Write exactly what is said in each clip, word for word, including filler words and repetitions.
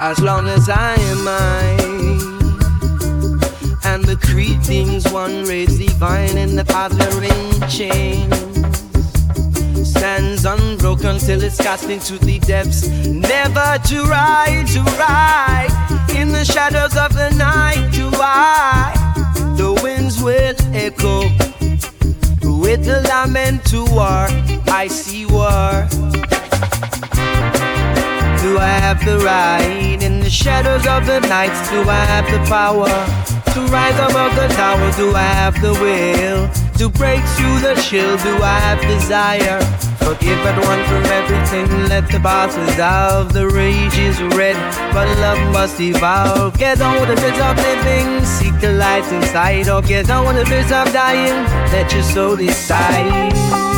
as long as I am mine. And the creepings one rays divine in the paddling chains stands unbroken till it's cast into the depths, never to ride, to ride in the shadows of the night. To I, the winds will echo with the lament to war. I see war. Do I have the right in the shadows of the night? Do I have the power to rise above the tower? Do I have the will to break through the chill? Do I have desire? Forgive everyone for everything. Let the bosses out. The rage is red, but love must devour. Get on with the bits of living. Seek the light inside. Or get on with the bits of dying. Let your soul decide.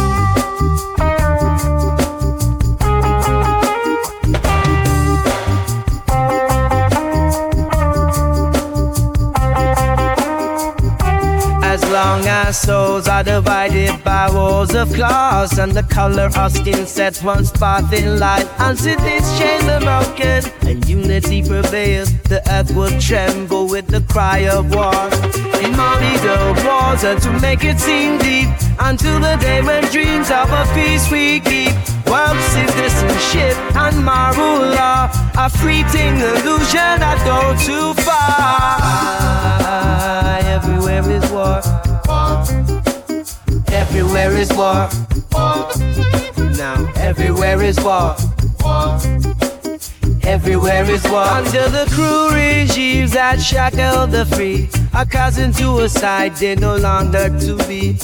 As long as souls are divided by walls of glass, and the color of skin sets one spot in light, and cities chains are broken and unity prevails, the earth will tremble with the cry of war. In Mali the wars are to make it seem deep, until the day when dreams of a peace we keep. World citizenship and moral law, a fleeting illusion that go too far. Everywhere is war. Everywhere is war. Now everywhere is war. Everywhere is war. Until the cruel regimes that shackle the free are cast into a side they no longer to be.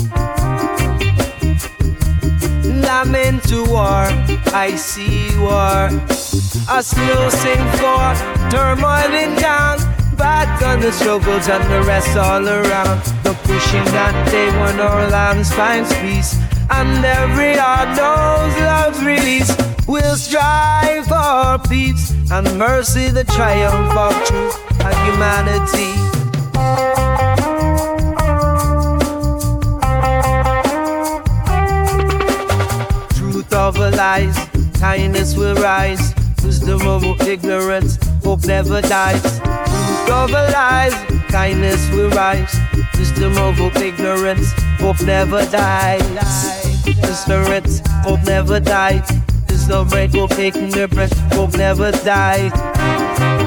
Lament to war, I see war. I still sing for turmoil in town, back on the struggles and the rest all around. The pushing that day when our lands finds peace, and every heart knows love's release. We'll strive for peace and mercy, the triumph of truth and humanity. Truth over lies, kindness will rise. Wisdom over ignorance, hope never dies. Truth over lies, kindness will rise. Wisdom over ignorance, hope never dies. Ignorance, hope never dies. Wisdom over ignorance, hope never dies.